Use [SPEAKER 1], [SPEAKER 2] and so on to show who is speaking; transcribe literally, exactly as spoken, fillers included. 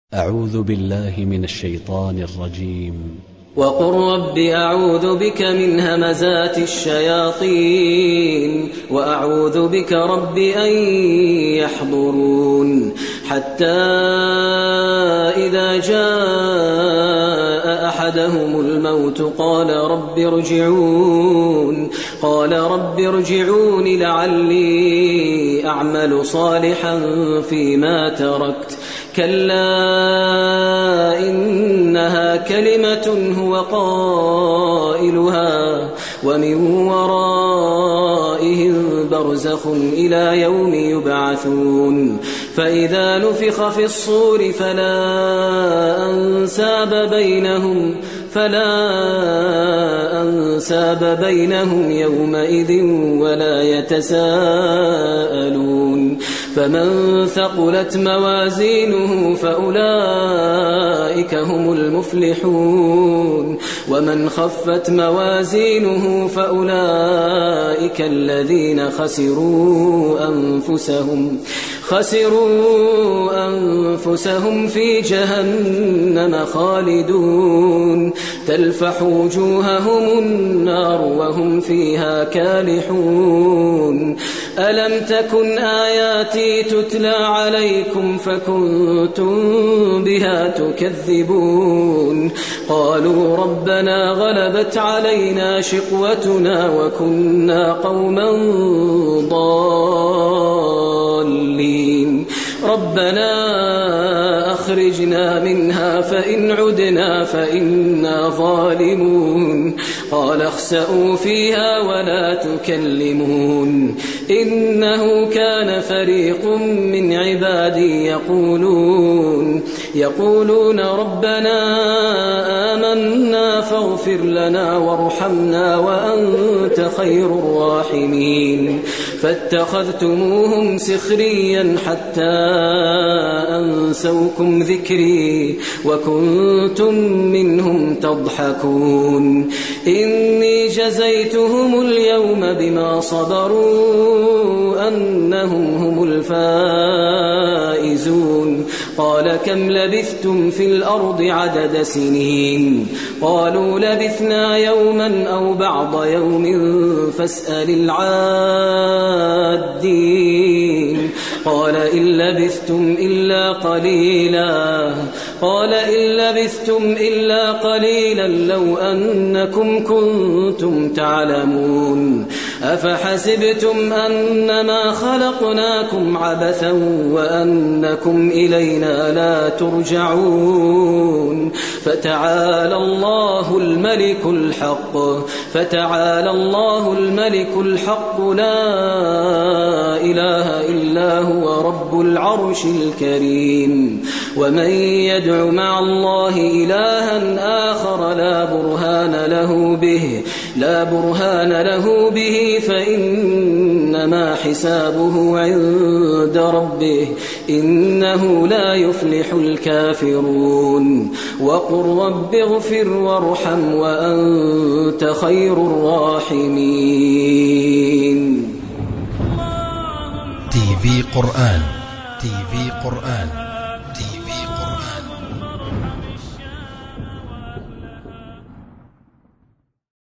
[SPEAKER 1] أعوذ بالله من الشيطان الرجيم.
[SPEAKER 2] وقل رب أعوذ بك من همزات الشياطين وأعوذ بك رب أن يحضرون حتى إذا جاء أحدهم الموت قال رب ارجعون قال رب ارجعون لعلي أعمل صالحا فيما تركت كلا إنها كلمة هو قائلها ومن ورائهم برزخ إلى يوم يبعثون فإذا نفخ في الصور فلا أنساب بينهم فلا أنساب بينهم يومئذ ولا يتساءلون فمن ثقلت موازينه فأولئك هم المفلحون ومن خفت موازينه فأولئك الذين خسروا أنفسهم خسروا أنفسهم في جهنم خالدون تلفح وجوههم النار وهم فيها كالحون ألم تكن آياتي تتلى عليكم فكنتم بها تكذبون قالوا ربنا غلبت علينا شقوتنا وكنا قوما ضالين ربنا أخرجنا منها فإن عدنا فإنا ظالمون قال اخسئوا فيها ولا تكلمون إنه كان فريق من عبادي يقولون يقولون ربنا آمنا فاغفر لنا وارحمنا وأنت خير الراحمين فاتخذتموهم سخريا حتى أنسوكم ذكري وكنتم منهم تضحكون إني جزيتهم اليوم بما صبروا أنهم هم الفائزون قال كم لبثتم في الأرض عدد سنين قالوا لبثنا يوما أو بعض يوم فاسأل العادين قال إن لبثتم إلا قليلا قال إن لبثتم إلا قليلا لو أنكم كنتم تعلمون أفحسبتم أنما خلقناكم عبثا وأنكم إلينا لا ترجعون فتعالى الله الملك الحق فتعالى الله الملك الحق لا إله إلا هو رب العرش الكريم ومن يدع مع الله إلها آخر لا برهان له به لا برهان له به فإنما حسابه عند ربه إنه لا يفلح الكافرون وقل رب اغفر وارحم وأنت خير الراحمين.
[SPEAKER 3] تي في قرآن تي في قرآن